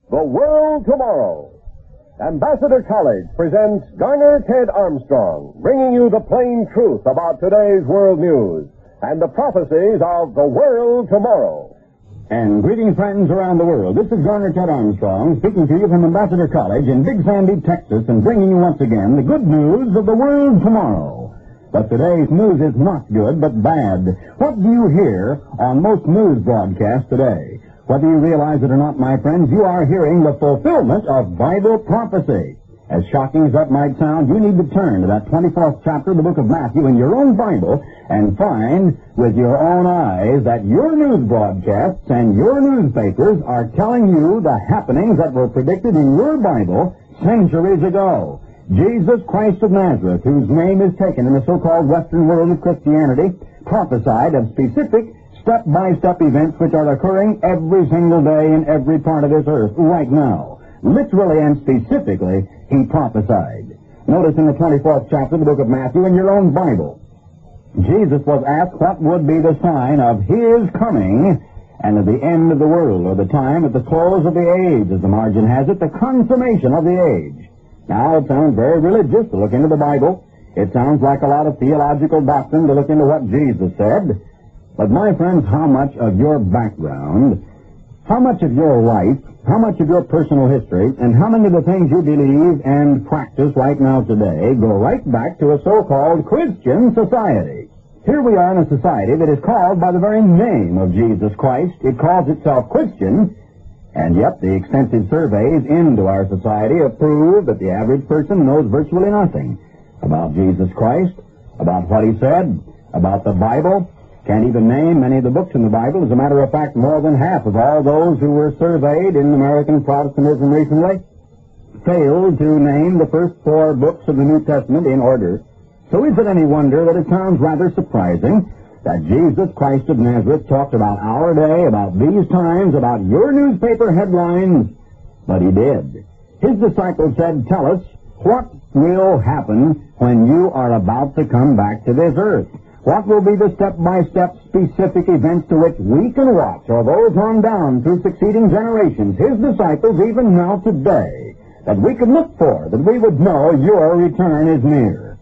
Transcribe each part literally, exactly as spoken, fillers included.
The World Tomorrow. Ambassador College presents Garner Ted Armstrong, bringing you the plain truth about today's world news and the prophecies of the world tomorrow. And greetings, friends around the world. This is Garner Ted Armstrong speaking to you from Ambassador College in Big Sandy, Texas, and bringing you once again the good news of the world tomorrow. But today's news is not good, but bad. What do you hear on most news broadcasts today? Whether you realize it or not, my friends, you are hearing the fulfillment of Bible prophecy. As shocking as that might sound, you need to turn to that twenty-fourth chapter of the book of Matthew in your own Bible and find with your own eyes that your news broadcasts and your newspapers are telling you the happenings that were predicted in your Bible centuries ago. Jesus Christ of Nazareth, whose name is taken in the so-called Western world of Christianity, prophesied of specific step-by-step events which are occurring every single day in every part of this earth right now. Literally and specifically, he prophesied. Notice in the twenty-fourth chapter of the book of Matthew in your own Bible, Jesus was asked what would be the sign of his coming and of the end of the world, or the time at the close of the age, as the margin has it, the consummation of the age. Now, it sounds very religious to look into the Bible. It sounds like a lot of theological doctrine to look into what Jesus said. But, my friends, how much of your background, how much of your life, how much of your personal history, and how many of the things you believe and practice right now today go right back to a so-called Christian society? Here we are in a society that is called by the very name of Jesus Christ. It calls itself Christian, and yet the extensive surveys into our society have proved that the average person knows virtually nothing about Jesus Christ, about what he said, about the Bible. Can't even name many of the books in the Bible. As a matter of fact, more than half of all those who were surveyed in American Protestantism recently failed to name the first four books of the New Testament in order. So is it any wonder that it sounds rather surprising that Jesus Christ of Nazareth talked about our day, about these times, about your newspaper headlines? But he did. His disciples said, tell us, what will happen when you are about to come back to this earth? What will be the step-by-step specific events to which we can watch, or those on down through succeeding generations, his disciples even now today, that we could look for, that we would know your return is near?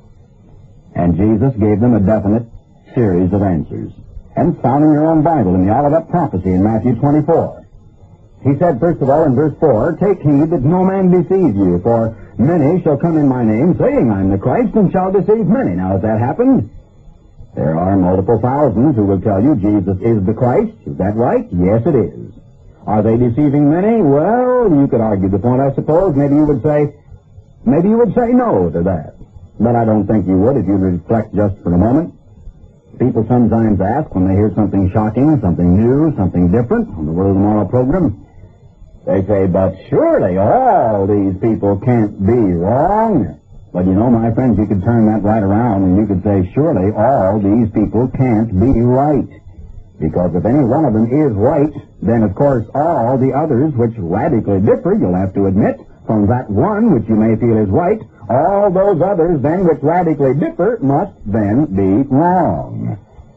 And Jesus gave them a definite series of answers. And it's found in your own Bible, in the Olivet Prophecy in Matthew twenty-four. He said, first of all, in verse four, take heed that no man deceive you, for many shall come in my name, saying, I am the Christ, and shall deceive many. Now, has that happened? There are multiple thousands who will tell you Jesus is the Christ. Is that right? Yes, it is. Are they deceiving many? Well, you could argue the point, I suppose. Maybe you would say, maybe you would say no to that. But I don't think you would if you reflect just for a moment. People sometimes ask when they hear something shocking, something new, something different on the World Tomorrow program. They say, but surely all these people can't be wrong. But you know, my friends, you could turn that right around and you could say, surely all these people can't be right. Because if any one of them is right, then of course all the others which radically differ, you'll have to admit, from that one which you may feel is right, all those others then which radically differ must then be wrong.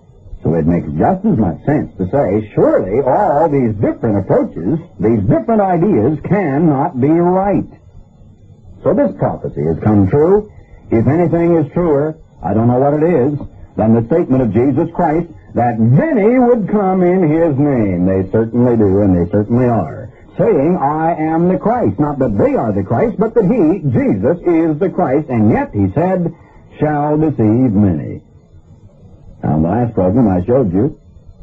So it makes just as much sense to say, surely all these different approaches, these different ideas cannot be right. So this prophecy has come true. If anything is truer, I don't know what it is, than the statement of Jesus Christ that many would come in his name. They certainly do, and they certainly are, saying, I am the Christ. Not that they are the Christ, but that he, Jesus, is the Christ, and yet, he said, shall deceive many. Now, in the last program, I showed you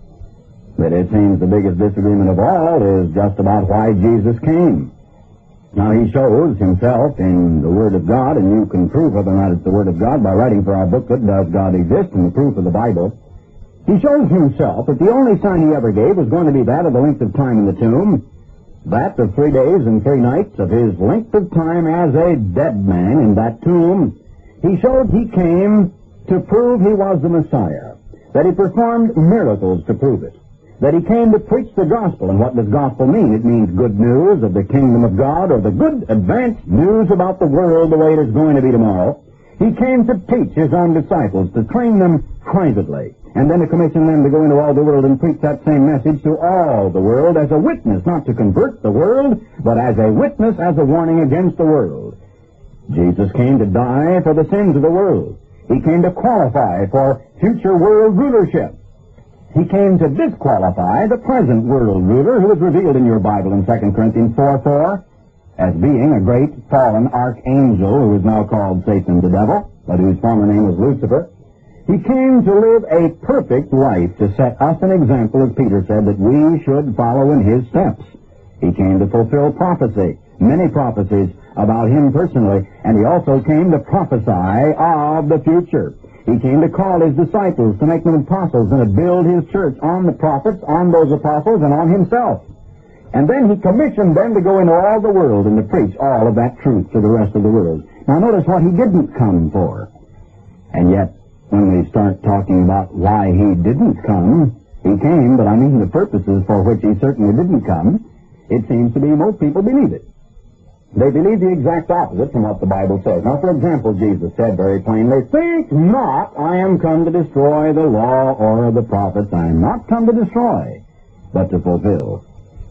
that it seems the biggest disagreement of all is just about why Jesus came. Now, he shows himself in the Word of God, and you can prove whether or not it's the Word of God by writing for our booklet, Does God Exist? And the proof of the Bible. He shows himself that the only sign he ever gave was going to be that of the length of time in the tomb, that of three days and three nights of his length of time as a dead man in that tomb. He showed he came to prove he was the Messiah, that he performed miracles to prove it, that he came to preach the gospel. And what does gospel mean? It means good news of the kingdom of God, or the good advanced news about the world the way it is going to be tomorrow. He came to teach his own disciples, to train them privately, and then to commission them to go into all the world and preach that same message to all the world as a witness, not to convert the world, but as a witness, as a warning against the world. Jesus came to die for the sins of the world. He came to qualify for future world rulership. He came to disqualify the present world ruler who is revealed in your Bible in Second Corinthians four four as being a great fallen archangel who is now called Satan the devil, but whose former name was Lucifer. He came to live a perfect life to set us an example, as Peter said, that we should follow in his steps. He came to fulfill prophecy, many prophecies about him personally, and he also came to prophesy of the future. He came to call his disciples, to make them apostles, and to build his church on the prophets, on those apostles, and on himself. And then he commissioned them to go into all the world and to preach all of that truth to the rest of the world. Now notice what he didn't come for. And yet, when we start talking about why he didn't come, he came, but I mean the purposes for which he certainly didn't come, it seems to be most people believe it. They believe the exact opposite from what the Bible says. Now, for example, Jesus said very plainly, "Think not I am come to destroy the law or the prophets. I am not come to destroy, but to fulfill."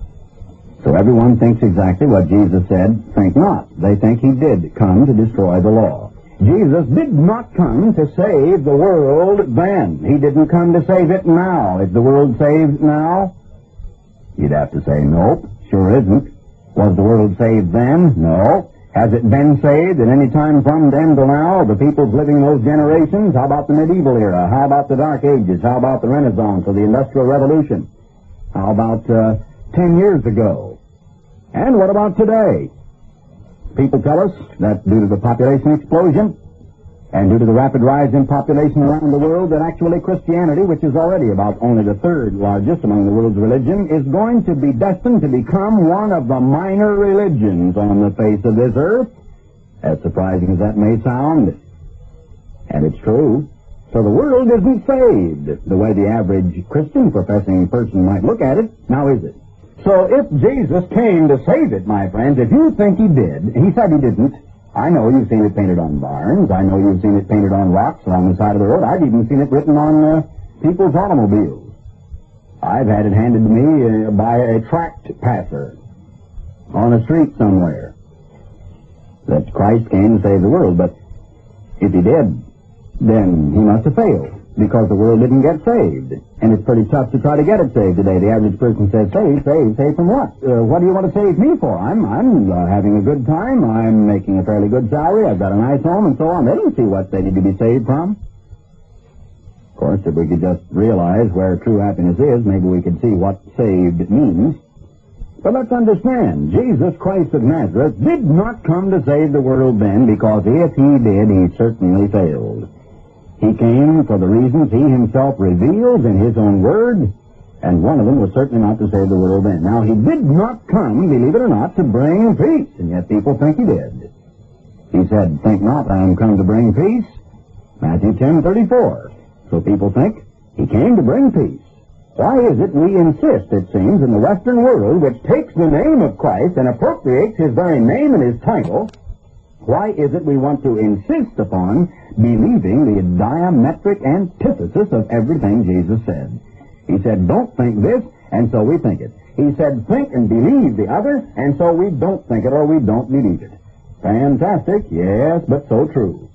So everyone thinks exactly what Jesus said, think not. They think he did come to destroy the law. Jesus did not come to save the world then. He didn't come to save it now. Is the world saved now? You'd have to say, nope, sure isn't. Was the world saved then? No. Has it been saved at any time from then till now? The peoples living those generations? How about the medieval era? How about the Dark Ages? How about the Renaissance or the Industrial Revolution? How about uh, ten years ago? And what about today? People tell us that due to the population explosion and due to the rapid rise in population around the world, that actually Christianity, which is already about only the third largest among the world's religion, is going to be destined to become one of the minor religions on the face of this earth. As surprising as that may sound, and it's true. So the world isn't saved the way the average Christian professing person might look at it. Now is it? So if Jesus came to save it, my friends, if you think he did, he said he didn't. I know you've seen it painted on barns. I know you've seen it painted on rocks along the side of the road. I've even seen it written on uh, people's automobiles. I've had it handed to me uh, by a tract passer on a street somewhere that Christ came to save the world. But if he did, then he must have failed, because the world didn't get saved. And it's pretty tough to try to get it saved today. The average person says, saved, saved, saved from what? Uh, what do you want to save me for? I'm I'm uh, having a good time. I'm making a fairly good salary. I've got a nice home and so on. They don't see what they need to be saved from. Of course, if we could just realize where true happiness is, maybe we could see what saved means. But let's understand, Jesus Christ of Nazareth did not come to save the world then, because if he did, he certainly failed. He came for the reasons he himself reveals in his own word, and one of them was certainly not to save the world then. Now, he did not come, believe it or not, to bring peace, and yet people think he did. He said, think not I am come to bring peace, Matthew ten thirty-four. So people think he came to bring peace. Why is it we insist, it seems, in the Western world, which takes the name of Christ and appropriates his very name and his title, why is it we want to insist upon believing the diametric antithesis of everything Jesus said? He said, don't think this, and so we think it. He said, think and believe the other, and so we don't think it or we don't believe it. Fantastic, yes, but so true.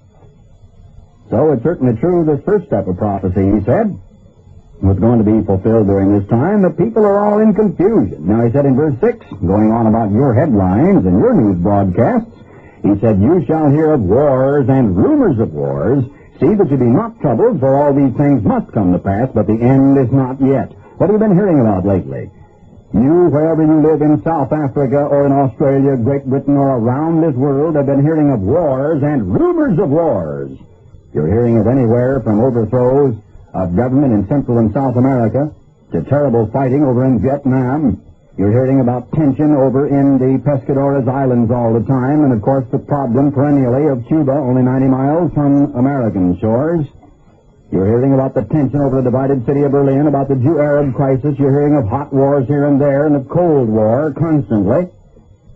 So it's certainly true this first step of prophecy, he said, was going to be fulfilled during this time, that people are all in confusion. Now, he said in verse six, going on about your headlines and your news broadcasts, he said, you shall hear of wars and rumors of wars. See that you be not troubled, for all these things must come to pass, but the end is not yet. What have you been hearing about lately? You, wherever you live in South Africa or in Australia, Great Britain, or around this world, have been hearing of wars and rumors of wars. You're hearing of anywhere from overthrows of government in Central and South America to terrible fighting over in Vietnam. You're hearing about tension over in the Pescadores Islands all the time, and of course the problem perennially of Cuba, only ninety miles from American shores. You're hearing about the tension over the divided city of Berlin, about the Jew-Arab crisis. You're hearing of hot wars here and there and of Cold War constantly.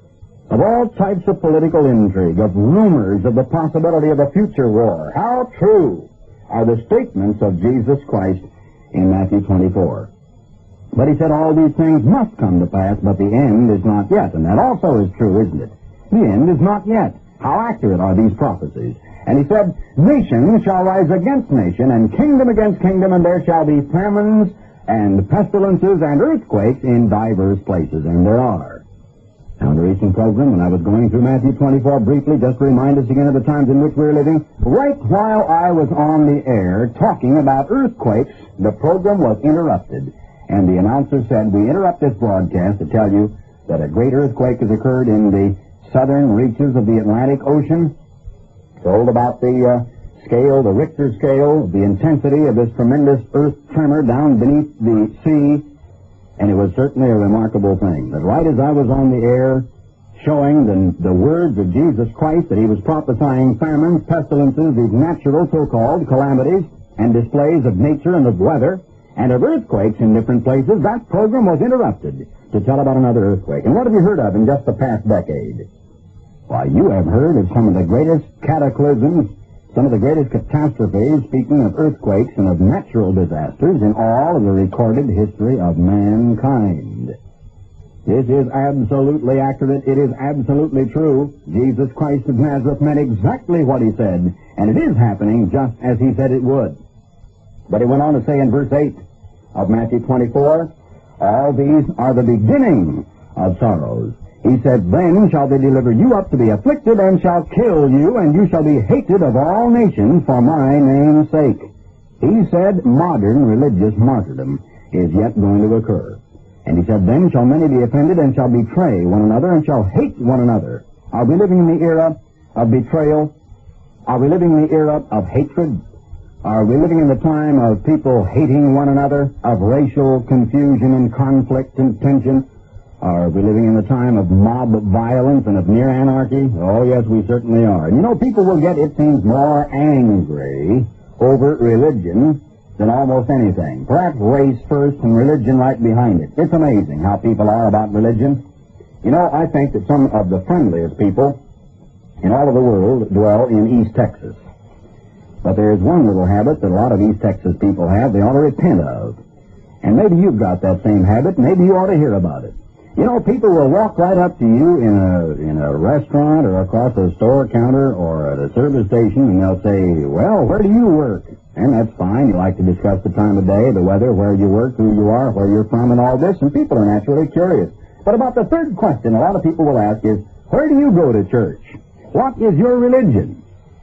of all types of political intrigue, of rumors of the possibility of a future war. How true are the statements of Jesus Christ in Matthew twenty-four. But he said all these things must come to pass, but the end is not yet. And that also is true, isn't it? The end is not yet. How accurate are these prophecies? And he said, nation shall rise against nation, and kingdom against kingdom, and there shall be famines and pestilences and earthquakes in divers places. And there are. Now, in the recent program, when I was going through Matthew twenty-four briefly, just to remind us again of the times in which we're living, right while I was on the air talking about earthquakes, the program was interrupted. And the announcer said, we interrupt this broadcast to tell you that a great earthquake has occurred in the southern reaches of the Atlantic Ocean. Told about the uh, scale, the Richter scale, the intensity of this tremendous earth tremor down beneath the sea. And it was certainly a remarkable thing. But right as I was on the air showing the, the words of Jesus Christ, that he was prophesying famines, pestilences, these natural so-called calamities, and displays of nature and of weather, and of earthquakes in different places, that program was interrupted to tell about another earthquake. And what have you heard of in just the past decade? Why, you have heard of some of the greatest cataclysms, some of the greatest catastrophes, speaking of earthquakes and of natural disasters, in all of the recorded history of mankind. This is absolutely accurate. It is absolutely true. Jesus Christ of Nazareth meant exactly what he said, and it is happening just as he said it would. But he went on to say in verse eight of Matthew twenty-four, all these are the beginning of sorrows. He said, then shall they deliver you up to be afflicted, and shall kill you, and you shall be hated of all nations for my name's sake. He said modern religious martyrdom is yet going to occur. And he said, then shall many be offended, and shall betray one another, and shall hate one another. Are we living in the era of betrayal? Are we living in the era of hatred? Are we living in the time of people hating one another, of racial confusion and conflict and tension? Are we living in the time of mob violence and of near anarchy? Oh, yes, we certainly are. And you know, people will get, it seems, more angry over religion than almost anything. Perhaps race first and religion right behind it. It's amazing how people are about religion. You know, I think that some of the friendliest people in all of the world dwell in East Texas. But there's one little habit that a lot of East Texas people have they ought to repent of. And maybe you've got that same habit. Maybe you ought to hear about it. You know, people will walk right up to you in a in a restaurant or across a store counter or at a service station, and they'll say, well, where do you work? And that's fine. You like to discuss the time of day, the weather, where you work, who you are, where you're from, and all this, and people are naturally curious. But about the third question a lot of people will ask is, where do you go to church? What is your religion?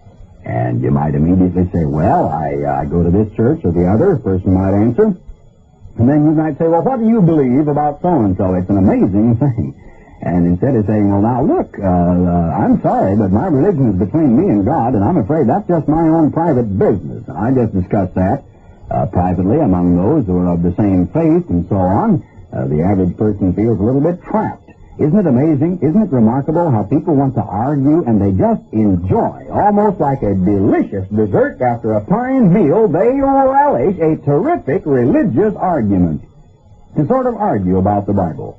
And you might immediately say, well, I, I go to this church or the other. A person might answer. And then you might say, well, what do you believe about so-and-so? It's an amazing thing. And instead of saying, well, now, look, uh, uh, I'm sorry, but my religion is between me and God, and I'm afraid that's just my own private business. And I just discussed that uh, privately among those who are of the same faith and so on. Uh, the average person feels a little bit trapped. Isn't it amazing? Isn't it remarkable how people want to argue and they just enjoy, almost like a delicious dessert after a fine meal, they relish a terrific religious argument to sort of argue about the Bible.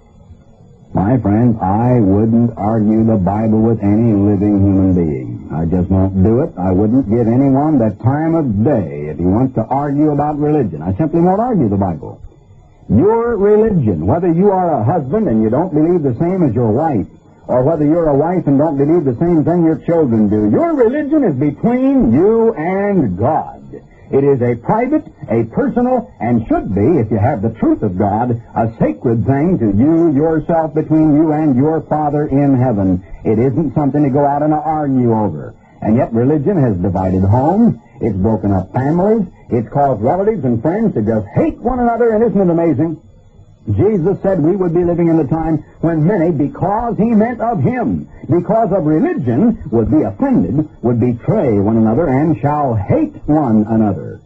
My friends, I wouldn't argue the Bible with any living human being. I just won't do it. I wouldn't give anyone the time of day if he wants to argue about religion. I simply won't argue the Bible. Your religion, whether you are a husband and you don't believe the same as your wife, or whether you're a wife and don't believe the same thing your children do, your religion is between you and God. It is a private, a personal, and should be, if you have the truth of God, a sacred thing to you yourself, between you and your Father in heaven. It isn't something to go out and argue over. And yet religion has divided homes. It's broken up families. It's caused relatives and friends to just hate one another, and isn't it amazing? Jesus said we would be living in a time when many, because he meant of him, because of religion, would be offended, would betray one another, and shall hate one another.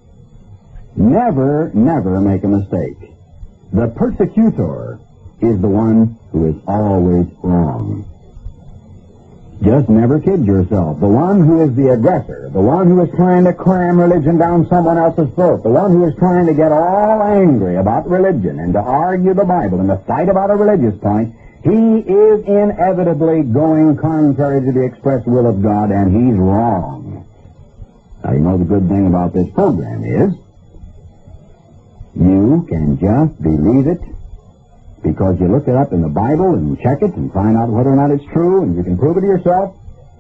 Never, never make a mistake. The persecutor is the one who is always wrong. Just never kid yourself. The one who is the aggressor, the one who is trying to cram religion down someone else's throat, the one who is trying to get all angry about religion and to argue the Bible and to fight about a religious point, He is inevitably going contrary to the express will of God, and he's wrong. Now, you know the good thing about this program is you can just believe it because you look it up in the Bible and check it and find out whether or not it's true, and you can prove it to yourself,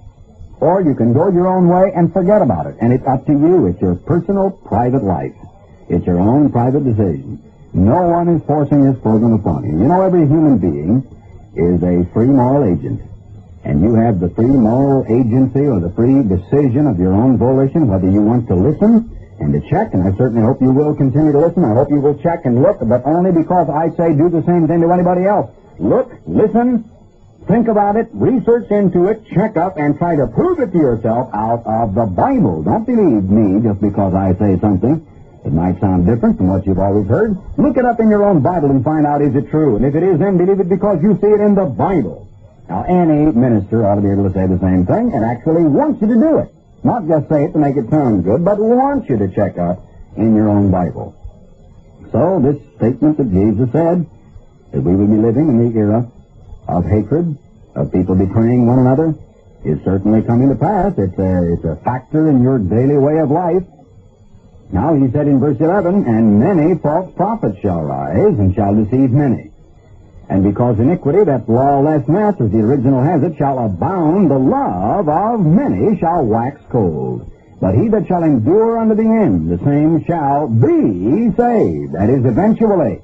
or you can go your own way and forget about it. And it's up to you. It's your personal, private life. It's your own private decision. No one is forcing this program upon you. You know, every human being is a free moral agent. And you have the free moral agency or the free decision of your own volition, whether you want to listen and to check, and I certainly hope you will continue to listen. I hope you will check and look, but only because I say do the same thing to anybody else. Look, listen, think about it, research into it, check up, and try to prove it to yourself out of the Bible. Don't believe me just because I say something. It might sound different from what you've always heard. Look it up in your own Bible and find out, is it true? And if it is, then believe it because you see it in the Bible. Now, any minister ought to be able to say the same thing and actually wants you to do it. Not just say it to make it sound good, but wants you to check out in your own Bible. So, this statement that Jesus said, that we will be living in the era of hatred, of people betraying one another, is certainly coming to pass. It's a, it's a factor in your daily way of life. Now, he said in verse eleven, and many false prophets shall rise and shall deceive many. And because iniquity, that lawlessness, as the original has it, shall abound, the love of many shall wax cold. But he that shall endure unto the end, the same shall be saved. That is, eventually.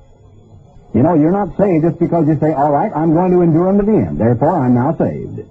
You know, you're not saved just because you say, all right, I'm going to endure unto the end, therefore I'm now saved.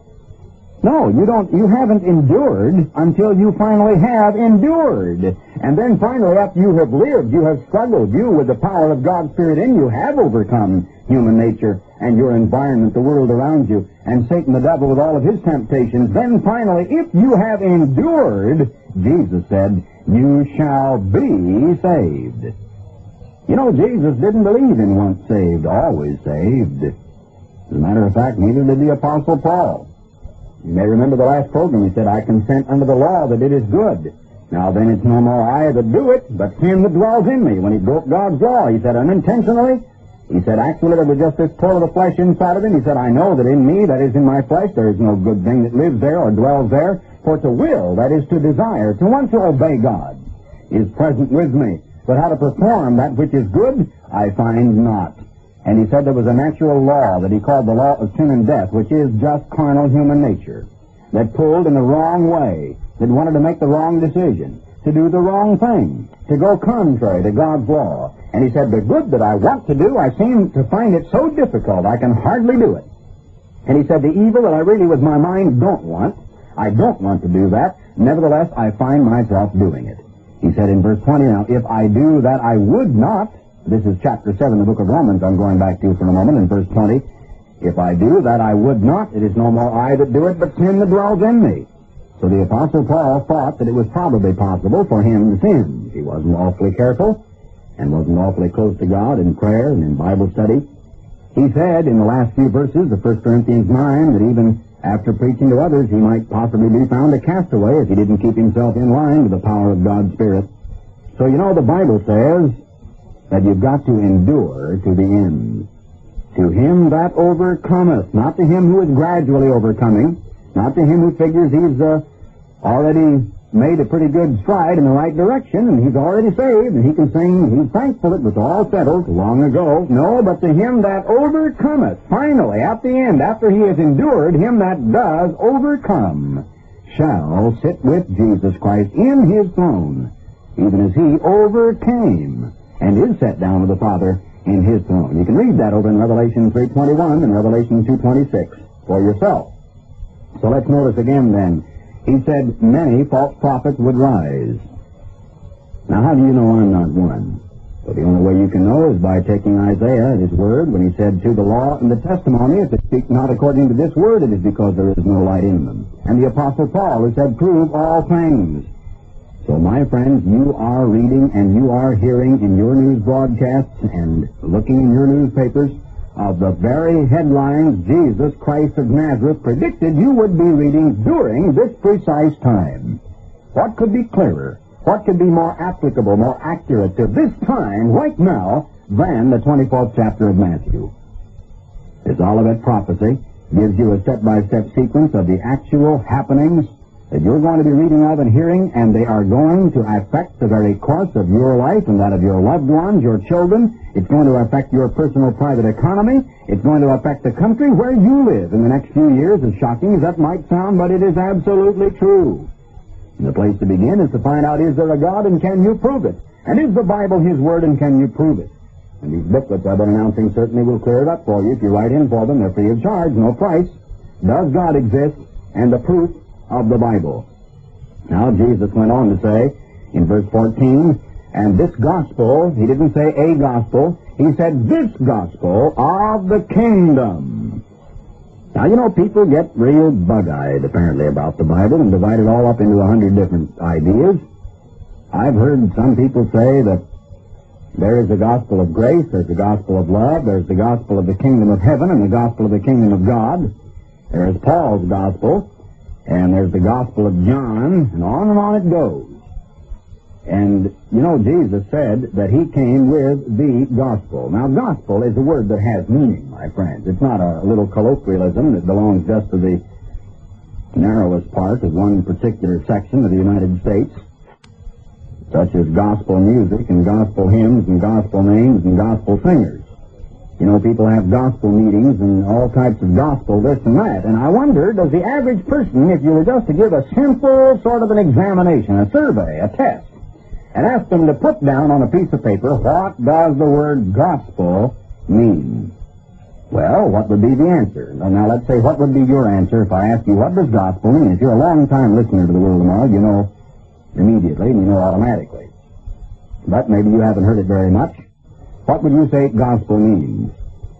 No, you don't, you haven't endured until you finally have endured. And then finally, after you have lived, you have struggled, you with the power of God's Spirit in you have overcome human nature and your environment, the world around you, and Satan the devil with all of his temptations. Then finally, if you have endured, Jesus said, you shall be saved. You know, Jesus didn't believe in once saved, always saved. As a matter of fact, neither did the Apostle Paul. You may remember the last program, he said, I consent unto the law that it is good. Now then it's no more I that do it, but sin that dwells in me. When he broke God's law, he said, unintentionally, he said, actually, there was just this pull of the flesh inside of him. He said, I know that in me, that is in my flesh, there is no good thing that lives there or dwells there. For to will, that is to desire, to want to obey God, is present with me. But how to perform that which is good, I find not. And he said there was a natural law that he called the law of sin and death, which is just carnal human nature, that pulled in the wrong way, that wanted to make the wrong decision, to do the wrong thing, to go contrary to God's law. And he said, the good that I want to do, I seem to find it so difficult, I can hardly do it. And he said, the evil that I really with my mind don't want, I don't want to do that, nevertheless I find myself doing it. He said in verse twenty, now, if I do that I would not, this is chapter seven, the book of Romans I'm going back to for a moment, in verse twenty, if I do that I would not, it is no more I that do it, but sin that dwells in me. So the Apostle Paul thought that it was probably possible for him to sin. He wasn't awfully careful and wasn't awfully close to God in prayer and in Bible study. He said in the last few verses of First Corinthians nine that even after preaching to others, he might possibly be found a castaway if he didn't keep himself in line with the power of God's Spirit. So, you know, the Bible says that you've got to endure to the end. To him that overcometh, not to him who is gradually overcoming, not to him who figures he's uh, already made a pretty good stride in the right direction, and he's already saved, and he can sing, he's thankful it was all settled long ago. No, but to him that overcometh, finally, at the end, after he has endured, him that does overcome shall sit with Jesus Christ in his throne, even as he overcame and is set down with the Father in his throne. You can read that over in Revelation three twenty-one and Revelation two twenty-six for yourself. So let's notice again then. He said many false prophets would rise. Now, how do you know I'm not one? Well, the only way you can know is by taking Isaiah at his word when he said, to the law and the testimony, if they speak not according to this word, it is because there is no light in them. And the Apostle Paul who said, prove all things. So, my friends, you are reading and you are hearing in your news broadcasts and looking in your newspapers of the very headlines Jesus Christ of Nazareth predicted you would be reading during this precise time. What could be clearer? What could be more applicable, more accurate to this time right now than the twenty-fourth chapter of Matthew? This Olivet prophecy gives you a step-by-step sequence of the actual happenings that you're going to be reading of and hearing, and they are going to affect the very course of your life and that of your loved ones, your children. It's going to affect your personal private economy. It's going to affect the country where you live in the next few years, as shocking as that might sound, but it is absolutely true. And the place to begin is to find out, is there a God and can you prove it? And is the Bible His Word and can you prove it? And these booklets I've been announcing certainly will clear it up for you if you write in for them. They're free of charge, no price. Does God exist? And the proof of the Bible. Now, Jesus went on to say in verse fourteen, and this gospel, he didn't say a gospel, he said this gospel of the kingdom. Now, you know, people get real bug-eyed, apparently, about the Bible and divide it all up into a hundred different ideas. I've heard some people say that there is a gospel of grace, there's a gospel of love, there's the gospel of the kingdom of heaven and the gospel of the kingdom of God. There is Paul's gospel, and there's the gospel of John, and on and on it goes. And, you know, Jesus said that he came with the gospel. Now, gospel is a word that has meaning, my friends. It's not a little colloquialism that belongs just to the narrowest part of one particular section of the United States, such as gospel music and gospel hymns and gospel names and gospel singers. You know, people have gospel meetings and all types of gospel, this and that. And I wonder, does the average person, if you were just to give a simple sort of an examination, a survey, a test, and ask them to put down on a piece of paper, what does the word gospel mean? Well, what would be the answer? Now, let's say, what would be your answer if I asked you, what does gospel mean? If you're a long-time listener to the World Tomorrow, you know immediately and you know automatically. But maybe you haven't heard it very much. What would you say gospel means?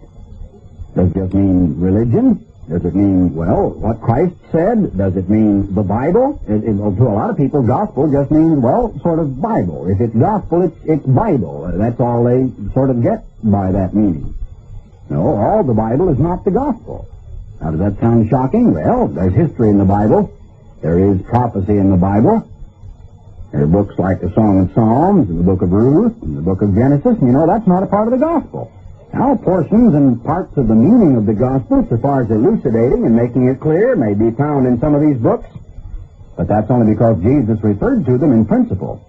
Does it just mean religion? Does it mean, well, what Christ said? Does it mean the Bible? It, it, to a lot of people, gospel just means, well, sort of Bible. If it's gospel, it's, it's Bible. That's all they sort of get by that meaning. No, all the Bible is not the gospel. Now, does that sound shocking? Well, there's history in the Bible. There is prophecy in the Bible. There are books like the Song of Psalms and the book of Ruth and the book of Genesis. And you know, that's not a part of the gospel. Now, portions and parts of the meaning of the gospel, so far as elucidating and making it clear, may be found in some of these books. But that's only because Jesus referred to them in principle.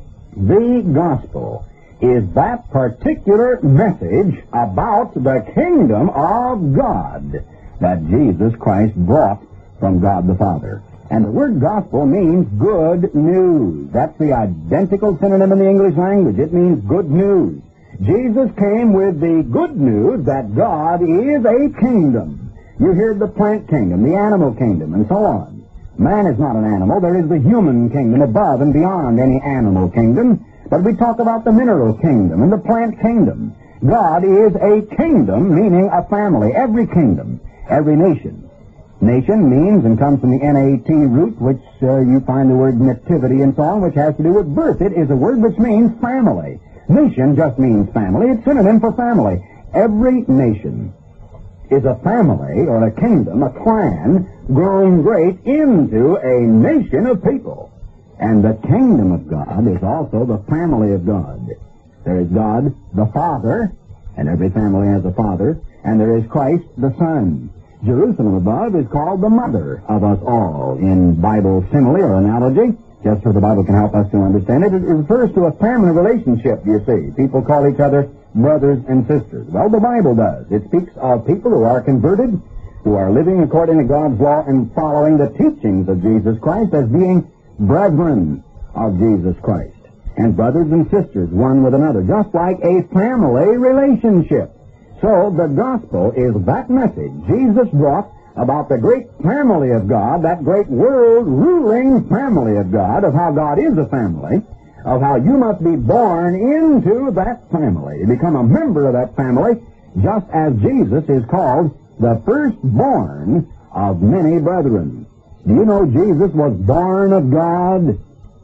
The gospel is that particular message about the kingdom of God that Jesus Christ brought from God the Father. And the word gospel means good news. That's the identical synonym in the English language. It means good news. Jesus came with the good news that God is a kingdom. You hear the plant kingdom, the animal kingdom, and so on. Man is not an animal. There is the human kingdom above and beyond any animal kingdom. But we talk about the mineral kingdom and the plant kingdom. God is a kingdom, meaning a family. Every kingdom, every nation. Nation means and comes from the N A T root, which uh, you find the word nativity and so on, which has to do with birth. It is a word which means family. Nation just means family. It's synonym for family. Every nation is a family or a kingdom, a clan, growing great into a nation of people. And the kingdom of God is also the family of God. There is God the Father, and every family has a father, and there is Christ the Son. Jerusalem above is called the mother of us all in Bible simile or analogy, just so the Bible can help us to understand it. It refers to a family relationship, you see. People call each other brothers and sisters. Well, the Bible does. It speaks of people who are converted, who are living according to God's law and following the teachings of Jesus Christ as being brethren of Jesus Christ. And brothers and sisters, one with another, just like a family relationship. So the gospel is that message Jesus brought about the great family of God, that great world-ruling family of God, of how God is a family, of how you must be born into that family, to become a member of that family, just as Jesus is called the firstborn of many brethren. Do you know Jesus was born of God?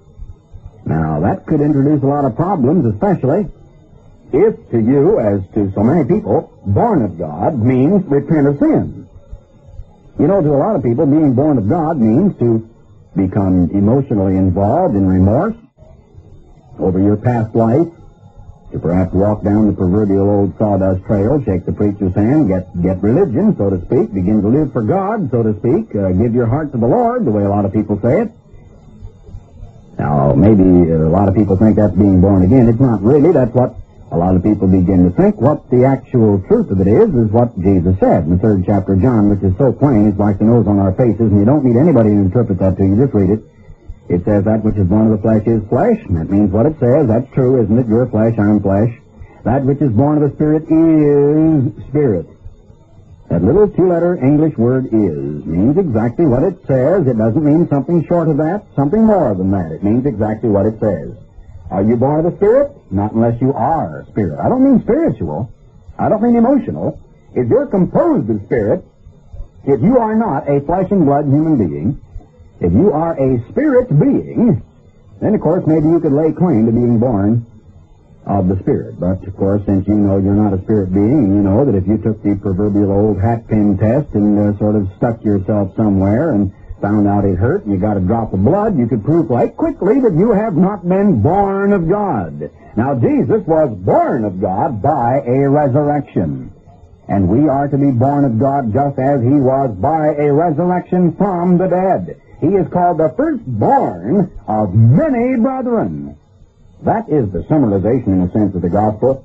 Now, that could introduce a lot of problems, especially if to you, as to so many people, born of God means repent of sin. You know, to a lot of people, being born of God means to become emotionally involved in remorse over your past life, to perhaps walk down the proverbial old sawdust trail, shake the preacher's hand, get get religion, so to speak, begin to live for God, so to speak, uh, give your heart to the Lord, the way a lot of people say it. Now, maybe a lot of people think that's being born again. It's not really. That's what a lot of people begin to think. What the actual truth of it is, is what Jesus said in the third chapter of John, which is so plain, it's like the nose on our faces, and you don't need anybody to interpret that to you. Just read it. It says that which is born of the flesh is flesh. That means what it says. That's true, isn't it? You're flesh, I'm flesh. That which is born of the Spirit is spirit. That little two-letter English word is means exactly what it says. It doesn't mean something short of that, something more than that. It means exactly what it says. Are you born of the Spirit? Not unless you are spirit. I don't mean spiritual. I don't mean emotional. If you're composed of spirit, if you are not a flesh and blood human being, if you are a spirit being, then, of course, maybe you could lay claim to being born of the Spirit. But, of course, since you know you're not a spirit being, you know that if you took the proverbial old hat pin test and uh, sort of stuck yourself somewhere and found out it hurt and you got a drop of blood, you could prove quite quickly that you have not been born of God. Now, Jesus was born of God by a resurrection. And we are to be born of God just as he was by a resurrection from the dead. He is called the firstborn of many brethren. That is the summarization, in a sense, of the gospel,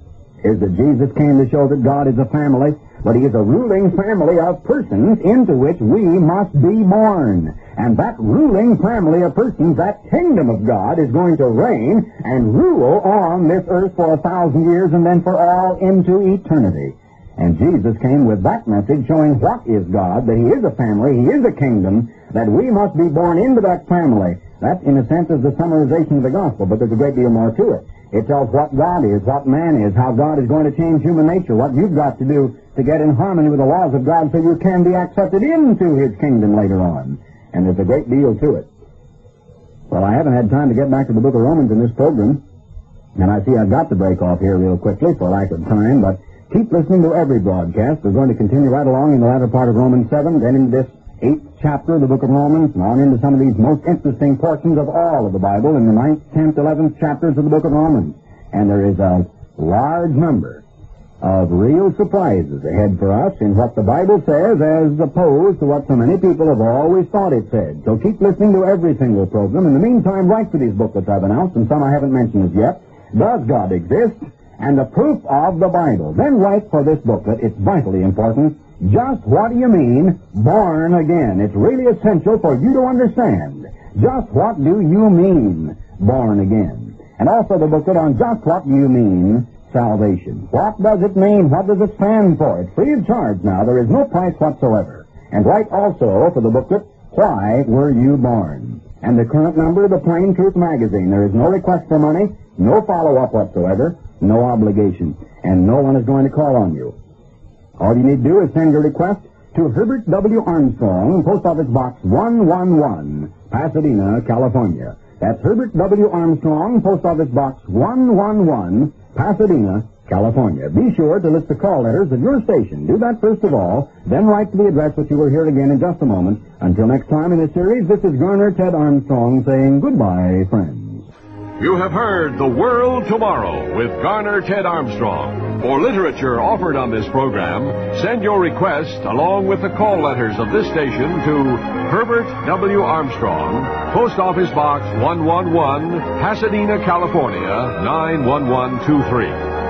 is that Jesus came to show that God is a family, but he is a ruling family of persons into which we must be born. And that ruling family of persons, that kingdom of God, is going to reign and rule on this earth for a thousand years and then for all into eternity. And Jesus came with that message showing what is God, that he is a family, he is a kingdom, that we must be born into that family. That, in a sense, is the summarization of the gospel, but there's a great deal more to it. It tells what God is, what man is, how God is going to change human nature, what you've got to do to get in harmony with the laws of God so you can be accepted into his kingdom later on. And there's a great deal to it. Well, I haven't had time to get back to the book of Romans in this program, and I see I've got to break off here real quickly for lack of time, but keep listening to every broadcast. We're going to continue right along in the latter part of Romans seven, then into this eighth chapter of the book of Romans, and on into some of these most interesting portions of all of the Bible in the ninth, tenth, eleventh chapters of the book of Romans. And there is a large number of real surprises ahead for us in what the Bible says as opposed to what so many people have always thought it said. So keep listening to every single program. In the meantime, write for these booklets I've announced, and some I haven't mentioned as yet. Does God exist? And the proof of the Bible. Then write for this booklet. It's vitally important. Just what do you mean, born again? It's really essential for you to understand. Just what do you mean, born again? And also the booklet on just what do you mean, salvation. What does it mean? What does it stand for? It's free of charge now. There is no price whatsoever. And write also for the booklet, why were you born? And the current number of the Plain Truth magazine. There is no request for money, no follow-up whatsoever, no obligation, and no one is going to call on you. All you need to do is send your request to Herbert W. Armstrong, Post Office Box one one one, Pasadena, California. That's Herbert W. Armstrong, Post Office Box one one one, Pasadena, California. Be sure to list the call letters of your station. Do that first of all, then write to the address which you will hear again in just a moment. Until next time in this series, this is Garner Ted Armstrong saying goodbye, friends. You have heard The World Tomorrow with Garner Ted Armstrong. For literature offered on this program, send your request along with the call letters of this station to Herbert W. Armstrong, Post Office Box one one one, Pasadena, California, nine one one two three.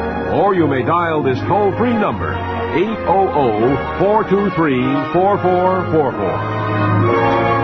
Or you may dial this toll-free number, eight hundred, four two three, four four four four.